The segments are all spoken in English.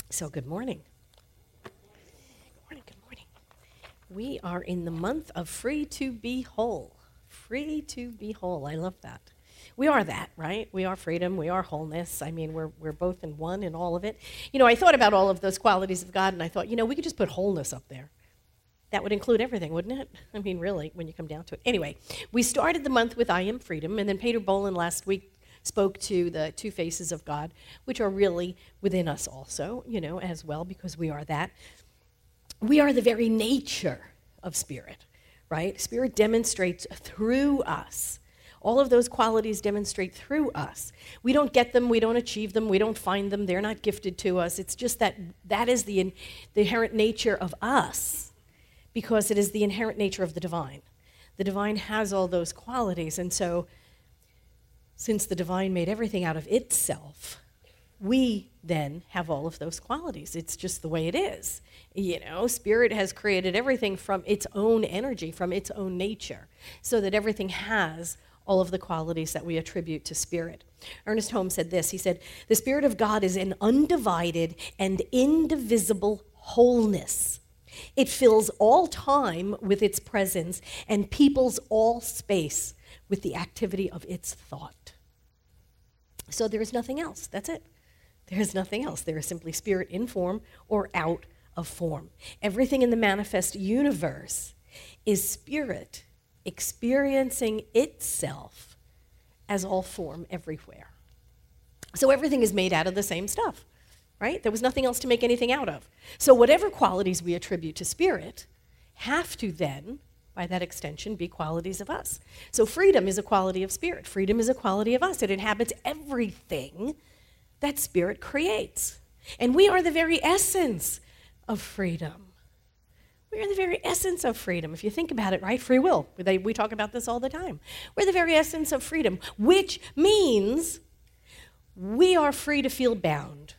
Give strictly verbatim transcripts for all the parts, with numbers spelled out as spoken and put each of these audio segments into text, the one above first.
So good morning. Good morning, good morning. We are in the month of free to be whole. Free to be whole. I love that. We are that, right? We are freedom. We are wholeness. I mean, we're, we're both in one in all of it. You know, I thought about all of those qualities of God, and I thought, you know, we could just put wholeness up there. That would include everything, wouldn't it? I mean, really, when you come down to it. Anyway, we started the month with I Am Freedom, and then Peter Bolin last week spoke to the two faces of God, which are really within us also, you know, as well, because we are that. We are the very nature of Spirit, right? Spirit demonstrates through us. All of those qualities demonstrate through us. We don't get them, we don't achieve them, we don't find them, they're not gifted to us. It's just that that is the, in, the inherent nature of us, because it is the inherent nature of the divine. The divine has all those qualities, and so since the divine made everything out of itself, we then have all of those qualities. It's just the way it is. You know, Spirit has created everything from its own energy, from its own nature, so that everything has all of the qualities that we attribute to Spirit. Ernest Holmes said this. He said, "The Spirit of God is an undivided and indivisible wholeness. It fills all time with its presence and peoples all space with the activity of its thought." So there is nothing else. That's it. There is nothing else. There is simply Spirit in form or out of form. Everything in the manifest universe is Spirit experiencing itself as all form everywhere. So everything is made out of the same stuff, right? There was nothing else to make anything out of. So whatever qualities we attribute to Spirit have to then, by that extension, be qualities of us. So freedom is a quality of Spirit. Freedom is a quality of us. It inhabits everything that Spirit creates. And we are the very essence of freedom. We are the very essence of freedom. If you think about it, right? Free will. We, we talk about this all the time. We're the very essence of freedom, which means we are free to feel bound.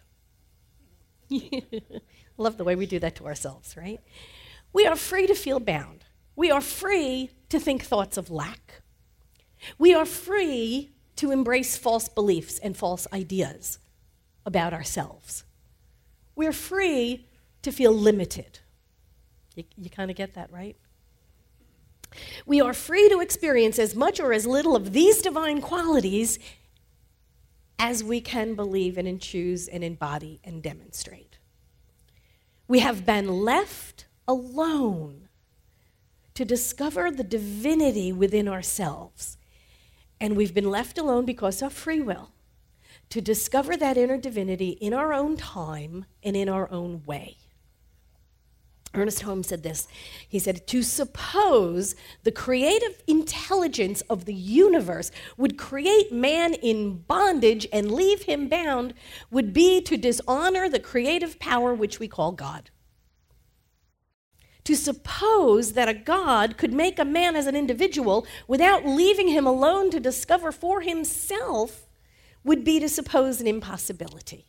Love the way we do that to ourselves, right? We are free to feel bound. We are free to think thoughts of lack. We are free to embrace false beliefs and false ideas about ourselves. We're free to feel limited. You, you kind of get that, right? We are free to experience as much or as little of these divine qualities as we can believe in and choose and embody and demonstrate. We have been left alone to discover the divinity within ourselves. And we've been left alone because of free will to discover that inner divinity in our own time and in our own way. Ernest Holmes said this. He said, "To suppose the creative intelligence of the universe would create man in bondage and leave him bound would be to dishonor the creative power which we call God. To suppose that a God could make a man as an individual without leaving him alone to discover for himself would be to suppose an impossibility."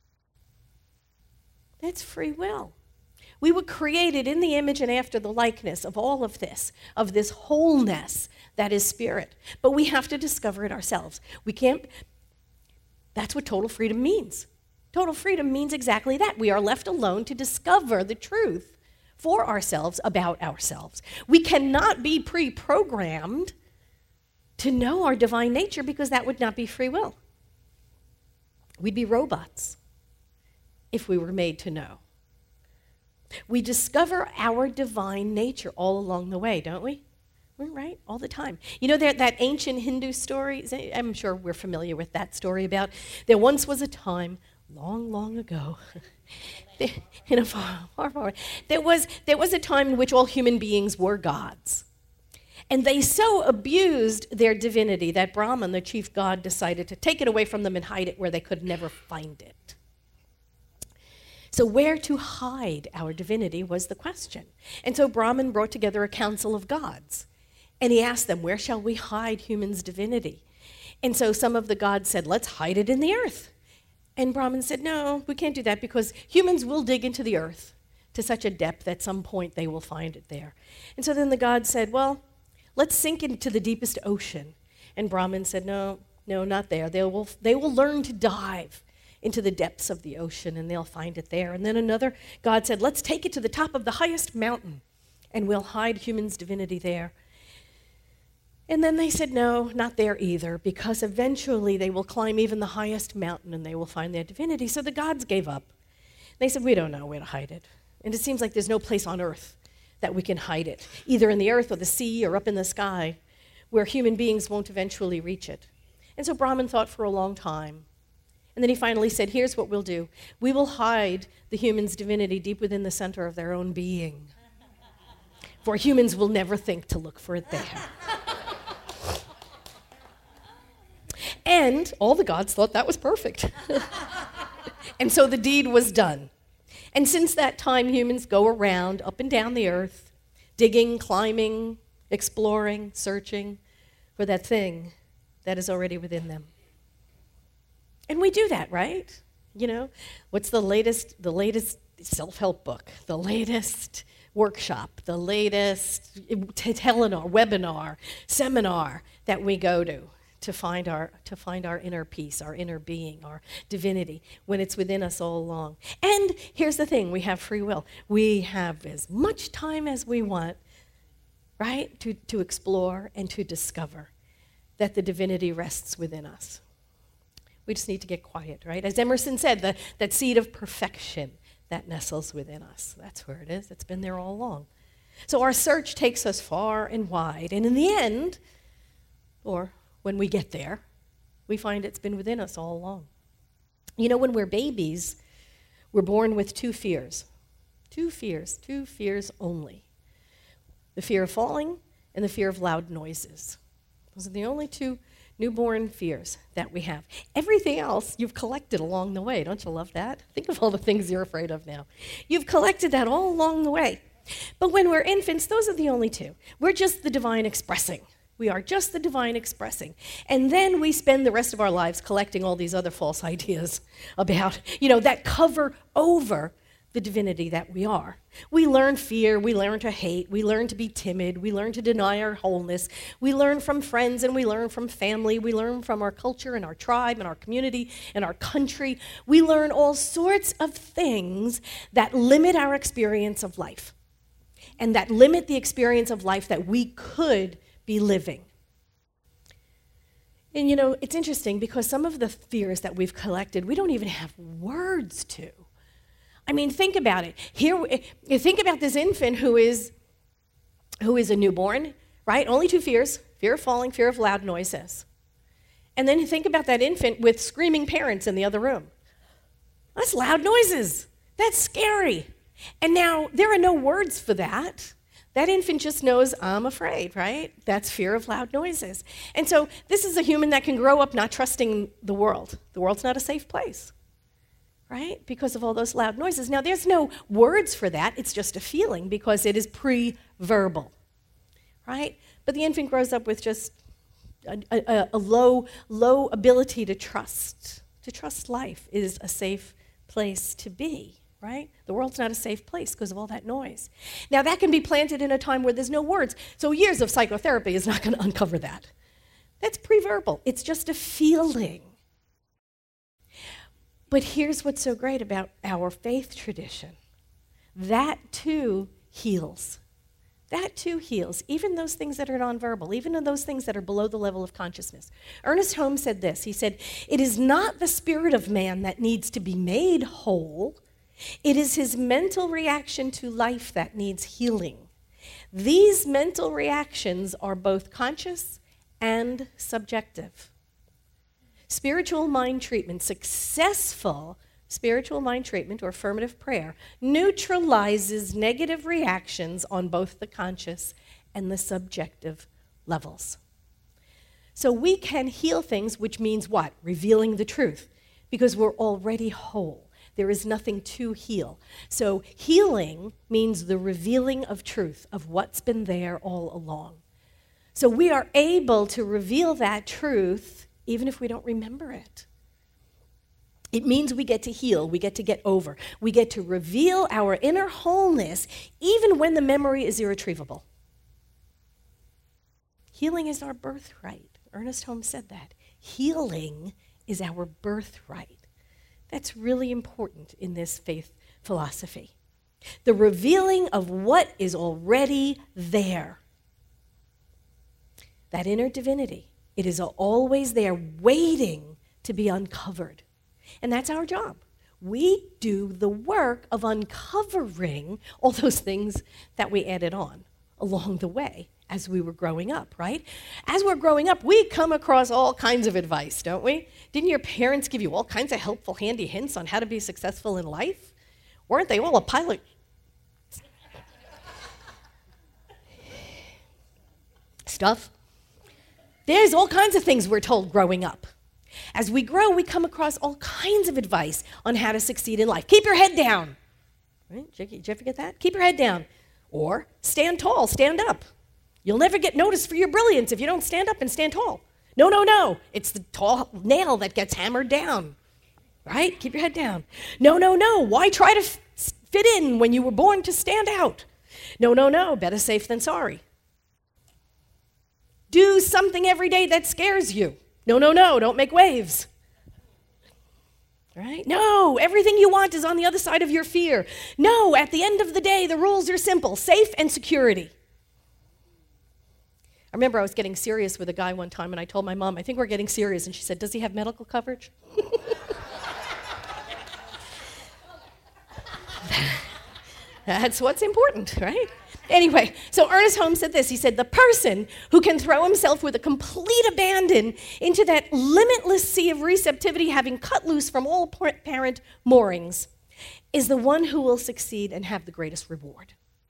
That's free will. We were created in the image and after the likeness of all of this, of this wholeness that is Spirit. But we have to discover it ourselves. We can't, that's what total freedom means. Total freedom means exactly that. We are left alone to discover the truth for ourselves about ourselves. We cannot be pre-programmed to know our divine nature because that would not be free will. We'd be robots if we were made to know. We discover our divine nature all along the way, don't we? We're right, all the time. You know that, that ancient Hindu story, I'm sure we're familiar with that story about there once was a time, long, long ago, in a far, far, far, there was, there was a time in which all human beings were gods. And they so abused their divinity that Brahman, the chief god, decided to take it away from them and hide it where they could never find it. So where to hide our divinity was the question. And so Brahman brought together a council of gods. And he asked them, where shall we hide humans' divinity? And so some of the gods said, let's hide it in the earth. And Brahman said, no, we can't do that because humans will dig into the earth to such a depth at some point they will find it there. And so then the gods said, well, let's sink into the deepest ocean. And Brahman said, no, no, not there. They will, they will learn to dive into the depths of the ocean, and they'll find it there. And then another, God said, let's take it to the top of the highest mountain, and we'll hide humans' divinity there. And then they said, no, not there either, because eventually they will climb even the highest mountain and they will find their divinity. So the gods gave up. They said, we don't know where to hide it. And it seems like there's no place on earth that we can hide it, either in the earth or the sea or up in the sky, where human beings won't eventually reach it. And so Brahman thought for a long time. And then he finally said, here's what we'll do. We will hide the human's divinity deep within the center of their own being. For humans will never think to look for it there. And all the gods thought that was perfect. And so the deed was done. And since that time, humans go around up and down the earth, digging, climbing, exploring, searching for that thing that is already within them. And we do that, right? You know, what's the latest, the latest self-help book, the latest workshop, the latest telenar, webinar, seminar that we go to to find our to find our inner peace, our inner being, our divinity, when it's within us all along. And here's the thing, we have free will. We have as much time as we want, right, to, to explore and to discover that the divinity rests within us. We just need to get quiet, right? As Emerson said, the, that seed of perfection that nestles within us. That's where it is. It's been there all along. So our search takes us far and wide. And in the end, or when we get there, we find it's been within us all along. You know, when we're babies, we're born with two fears. Two fears, two fears only. The fear of falling and the fear of loud noises. Those are the only two newborn fears that we have. Everything else you've collected along the way. Don't you love that? Think of all the things you're afraid of now. You've collected that all along the way. But when we're infants, those are the only two. We're just the divine expressing. We are just the divine expressing. And then we spend the rest of our lives collecting all these other false ideas about, you know, that cover over the divinity that we are. We learn fear, we learn to hate, we learn to be timid, we learn to deny our wholeness, we learn from friends and we learn from family, we learn from our culture and our tribe and our community and our country. We learn all sorts of things that limit our experience of life and that limit the experience of life that we could be living. And you know, it's interesting because some of the fears that we've collected, we don't even have words to. I mean, think about it. Here, you think about this infant who is, who is a newborn, right? Only two fears, fear of falling, fear of loud noises. And then you think about that infant with screaming parents in the other room. That's loud noises. That's scary. And now, there are no words for that. That infant just knows, I'm afraid, right? That's fear of loud noises. And so this is a human that can grow up not trusting the world. The world's not a safe place, right? Because of all those loud noises. Now, there's no words for that. It's just a feeling because it is pre-verbal, right? But the infant grows up with just a, a, a low, low ability to trust. To trust life is a safe place to be. Right? The world's not a safe place because of all that noise. Now, that can be planted in a time where there's no words. So years of psychotherapy is not going to uncover that. That's pre-verbal. It's just a feeling. But here's what's so great about our faith tradition. That, too, heals. That, too, heals. Even those things that are nonverbal, even those things that are below the level of consciousness. Ernest Holmes said this. He said, it is not the spirit of man that needs to be made whole. It is his mental reaction to life that needs healing. These mental reactions are both conscious and subjective. Spiritual mind treatment, successful spiritual mind treatment or affirmative prayer, neutralizes negative reactions on both the conscious and the subjective levels. So we can heal things, which means what? Revealing the truth, because we're already whole. There is nothing to heal. So healing means the revealing of truth, of what's been there all along. So we are able to reveal that truth even if we don't remember it. It means we get to heal, we get to get over. We get to reveal our inner wholeness even when the memory is irretrievable. Healing is our birthright. Ernest Holmes said that. Healing is our birthright. That's really important in this faith philosophy. The revealing of what is already there. That inner divinity. It is always there waiting to be uncovered. And that's our job. We do the work of uncovering all those things that we added on along the way as we were growing up, right? As we're growing up, we come across all kinds of advice, don't we? Didn't your parents give you all kinds of helpful, handy hints on how to be successful in life? Weren't they all a pilot? Stuff. There's all kinds of things we're told growing up. As we grow, we come across all kinds of advice on how to succeed in life. Keep your head down. Right? Did you ever get that? Keep your head down. Or stand tall, stand up. You'll never get noticed for your brilliance if you don't stand up and stand tall. No, no, no. It's the tall nail that gets hammered down. Right? Keep your head down. No, no, no. Why try to f- fit in when you were born to stand out? No, no, no. Better safe than sorry. Do something every day that scares you. No, no, no, don't make waves. Right? No, everything you want is on the other side of your fear. No, at the end of the day, the rules are simple, safe and security. I remember I was getting serious with a guy one time, and I told my mom, I think we're getting serious, and she said, does he have medical coverage? That's what's important, right? Anyway, so Ernest Holmes said this. He said, the person who can throw himself with a complete abandon into that limitless sea of receptivity, having cut loose from all parent moorings, is the one who will succeed and have the greatest reward.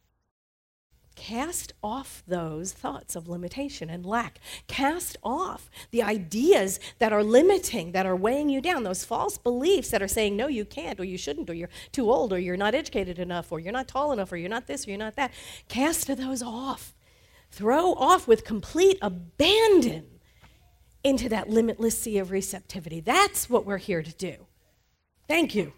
Cast off those thoughts of limitation and lack. Cast off the ideas that are limiting, that are weighing you down, those false beliefs that are saying, no, you can't, or you shouldn't, or you're too old, or you're not educated enough, or you're not tall enough, or you're not this, or you're not that. Cast those off. Throw off with complete abandon into that limitless sea of receptivity. That's what we're here to do. Thank you.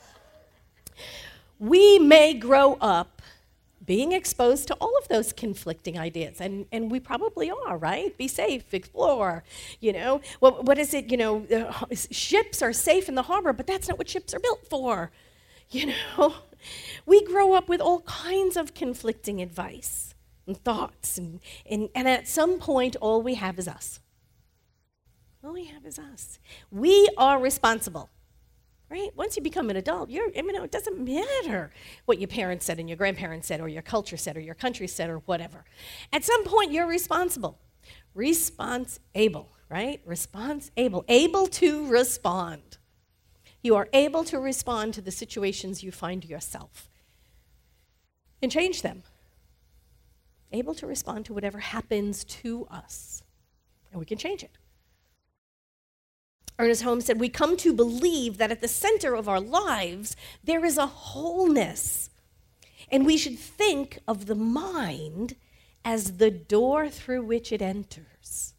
We may grow up being exposed to all of those conflicting ideas, and, and we probably are, right? Be safe, explore, you know. What, what is it, you know, uh, ships are safe in the harbor, but that's not what ships are built for, you know. We grow up with all kinds of conflicting advice and thoughts, and, and, and at some point, all we have is us. All we have is us. We are responsible. Right? Once you become an adult, you're, I mean, it doesn't matter what your parents said and your grandparents said or your culture said or your country said or whatever. At some point, you're responsible. Response-able, right? Response-able. Able to respond. You are able to respond to the situations you find yourself and change them. Able to respond to whatever happens to us. And we can change it. Ernest Holmes said, we come to believe that at the center of our lives, there is a wholeness. And we should think of the mind as the door through which it enters.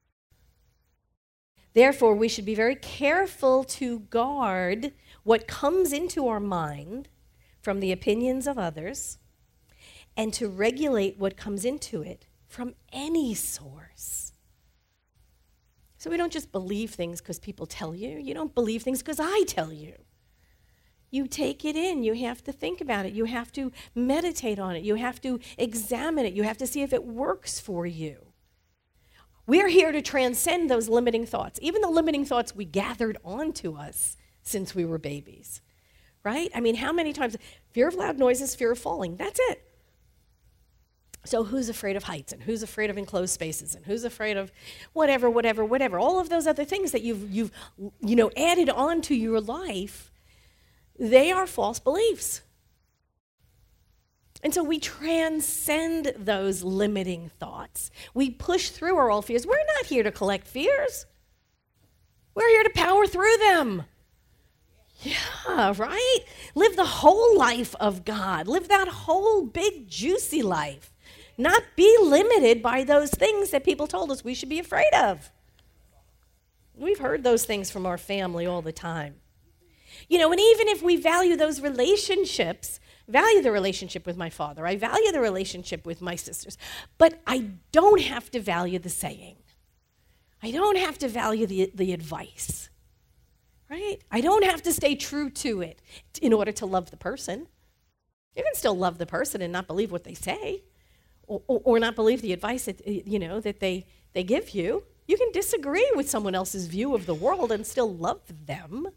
Therefore, we should be very careful to guard what comes into our mind from the opinions of others and to regulate what comes into it from any source. So we don't just believe things because people tell you. You don't believe things because I tell you. You take it in. You have to think about it. You have to meditate on it. You have to examine it. You have to see if it works for you. We're here to transcend those limiting thoughts, even the limiting thoughts we gathered onto us since we were babies, right? I mean, how many times? Fear of loud noises, fear of falling. That's it. So who's afraid of heights, and who's afraid of enclosed spaces, and who's afraid of whatever, whatever, whatever. All of those other things that you've, you've you know, added on to your life, they are false beliefs. And so we transcend those limiting thoughts. We push through our old fears. We're not here to collect fears. We're here to power through them. Yeah, right? Live the whole life of God. Live that whole big, juicy life. Not be limited by those things that people told us we should be afraid of. We've heard those things from our family all the time. You know, and even if we value those relationships, value the relationship with my father, I value the relationship with my sisters, but I don't have to value the saying. I don't have to value the, the advice, right? I don't have to stay true to it in order to love the person. You can still love the person and not believe what they say, or, or, or not believe the advice that, you know, that they, they give you. You can disagree with someone else's view of the world and still love them.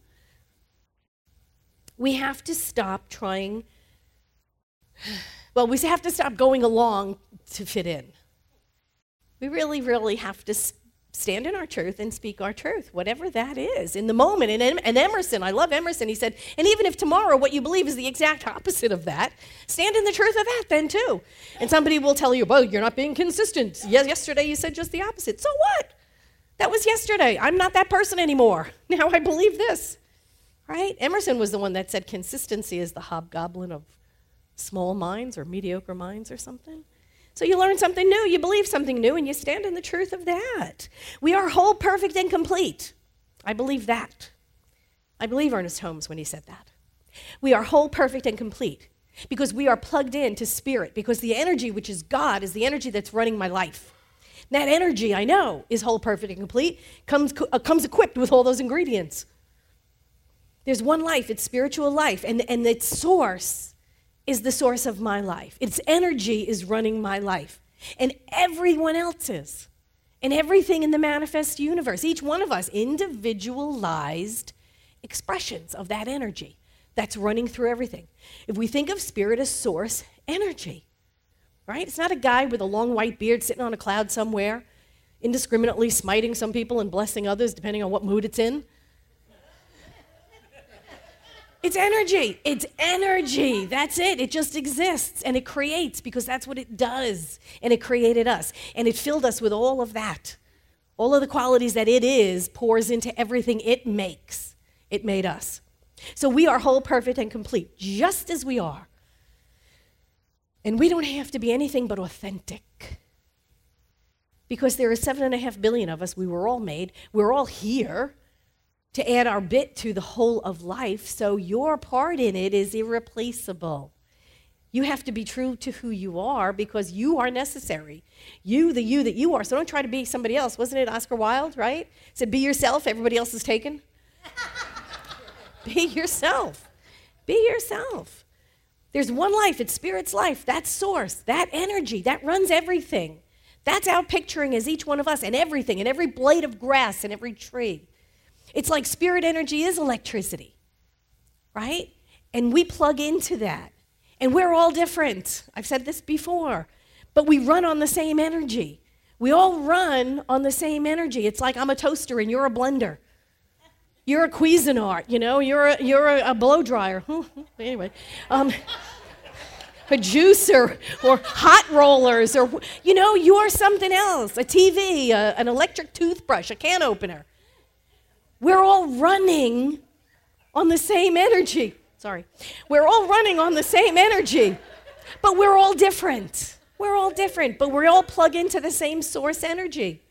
We have to stop trying, well, we have to stop going along to fit in. We really, really have to stand in our truth and speak our truth, whatever that is, in the moment. And, and Emerson, I love Emerson, he said, and even if tomorrow what you believe is the exact opposite of that, stand in the truth of that then too. And somebody will tell you, well, you're not being consistent. Yes, yesterday you said just the opposite. So what? That was yesterday. I'm not that person anymore. Now I believe this, right? Emerson was the one that said consistency is the hobgoblin of small minds or mediocre minds or something. So you learn something new, you believe something new, and you stand in the truth of that. We are whole, perfect, and complete. I believe that. I believe Ernest Holmes when he said that. We are whole, perfect, and complete because we are plugged into spirit, because the energy, which is God, is the energy that's running my life. That energy, I know, is whole, perfect, and complete, comes, uh, comes equipped with all those ingredients. There's one life, it's spiritual life, and, and its source is the source of my life. Its energy is running my life, and everyone else's, and everything in the manifest universe. Each one of us, individualized expressions of that energy that's running through everything. If we think of spirit as source energy, right? It's not a guy with a long white beard sitting on a cloud somewhere, indiscriminately smiting some people and blessing others depending on what mood it's in. It's energy. It's energy. That's it. It just exists, and it creates because that's what it does, and it created us, and it filled us with all of that. All of the qualities that it is pours into everything it makes. It made us. So we are whole, perfect, and complete, just as we are. And we don't have to be anything but authentic, because there are seven and a half billion of us. We were all made. We're all here to add our bit to the whole of life, so your part in it is irreplaceable. You have to be true to who you are because you are necessary. You, the you that you are. So don't try to be somebody else. Wasn't it Oscar Wilde, right? Said, be yourself, everybody else is taken. Be yourself. Be yourself. There's one life, it's spirit's life, that source, that energy, that runs everything. That's our picturing as each one of us and everything, and every blade of grass and every tree. It's like spirit energy is electricity, right? And we plug into that. And we're all different. I've said this before. But we run on the same energy. We all run on the same energy. It's like I'm a toaster and you're a blender. You're a Cuisinart, you know? You're a, you're a, a blow dryer. Anyway. Um, a juicer or hot rollers or, you know, you're something else. A T V, a, an electric toothbrush, a can opener. We're all running on the same energy. Sorry. We're all running on the same energy, but we're all different. We're all different, but we all plug into the same source energy.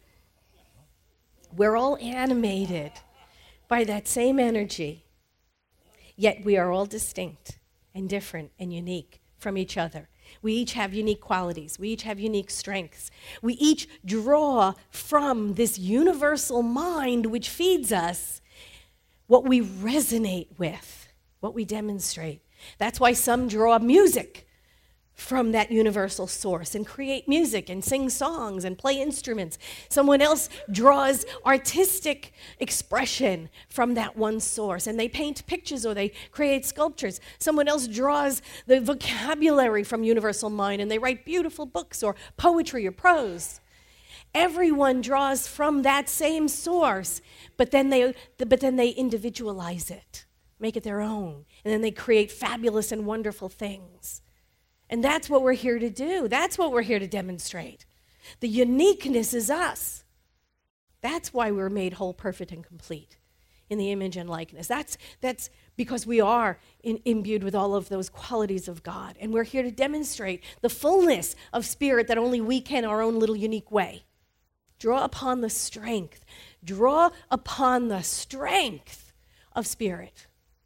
We're all animated by that same energy, yet we are all distinct and different and unique from each other. We each have unique qualities. We each have unique strengths. We each draw from this universal mind which feeds us what we resonate with, what we demonstrate. That's why some draw music from that universal source and create music and sing songs and play instruments. Someone else draws artistic expression from that one source, and they paint pictures or they create sculptures. Someone else draws the vocabulary from universal mind, and they write beautiful books or poetry or prose. Everyone draws from that same source, but then they but then they individualize it, make it their own, and then they create fabulous and wonderful things. And that's what we're here to do. That's what we're here to demonstrate. The uniqueness is us. That's why we're made whole, perfect, and complete in the image and likeness. That's, that's because we are in, imbued with all of those qualities of God. And we're here to demonstrate the fullness of spirit that only we can, our own little unique way. Draw upon the strength. Draw upon the strength of spirit.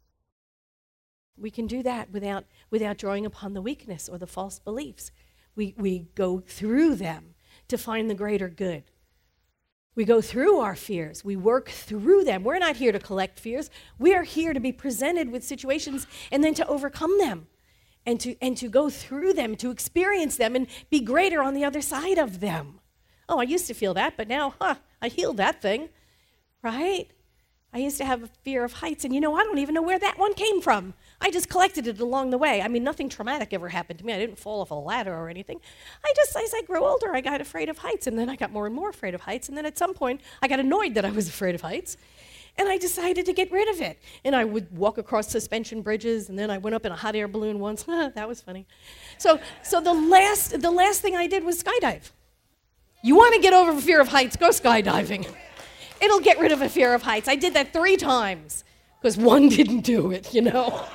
We can do that without, without drawing upon the weakness or the false beliefs. We, we go through them to find the greater good. We go through our fears. We work through them. We're not here to collect fears. We are here to be presented with situations and then to overcome them and to, and to go through them, to experience them and be greater on the other side of them. Oh, I used to feel that, but now, huh, I healed that thing, right? I used to have a fear of heights, and you know, I don't even know where that one came from. I just collected it along the way. I mean, nothing traumatic ever happened to me. I didn't fall off a ladder or anything. I just, as I grew older, I got afraid of heights, and then I got more and more afraid of heights, and then at some point, I got annoyed that I was afraid of heights, and I decided to get rid of it. And I would walk across suspension bridges, and then I went up in a hot air balloon once. That was funny. So, so the last, the last thing I did was skydive. You want to get over the fear of heights, go skydiving. It'll get rid of a fear of heights. I did that three times because one didn't do it, you know.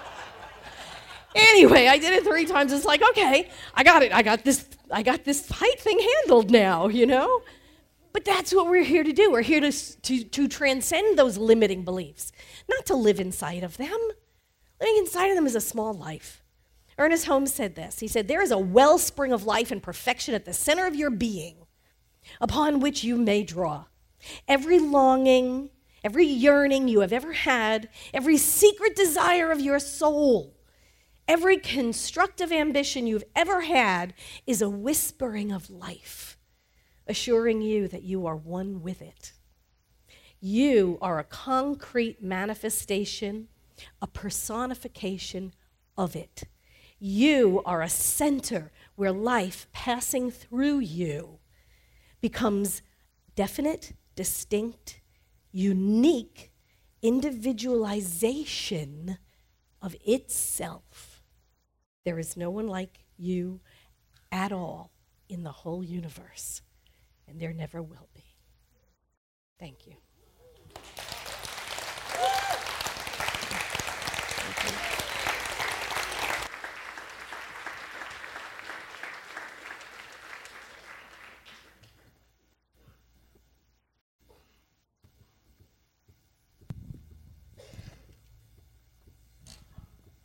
Anyway, I did it three times. It's like, okay, I got it. I got this I got this height thing handled now, you know. But that's what we're here to do. We're here to, to, to transcend those limiting beliefs, not to live inside of them. Living inside of them is a small life. Ernest Holmes said this. He said, there is a wellspring of life and perfection at the center of your being upon which you may draw. Every longing, every yearning you have ever had, every secret desire of your soul, every constructive ambition you've ever had is a whispering of life, assuring you that you are one with it. You are a concrete manifestation, a personification of it. You are a center where life passing through you becomes definite, distinct, unique individualization of itself. There is no one like you at all in the whole universe, and there never will be. Thank you.